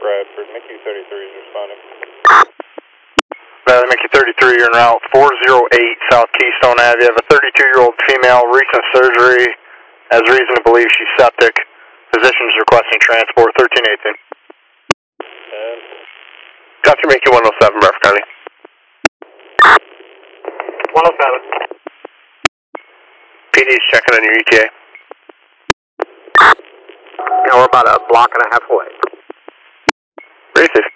Bradford. Mickey 33 is responding. Valley Mickey 33, you're en route 408 South Keystone Ave. You have a 32-year-old female, recent surgery, has reason to believe she's septic. Physician's requesting transport, 1318. Custer Mickey 107, Bradford County. 107. PD's checking on your ETA. Yeah, we're about a block and a half away. Receive.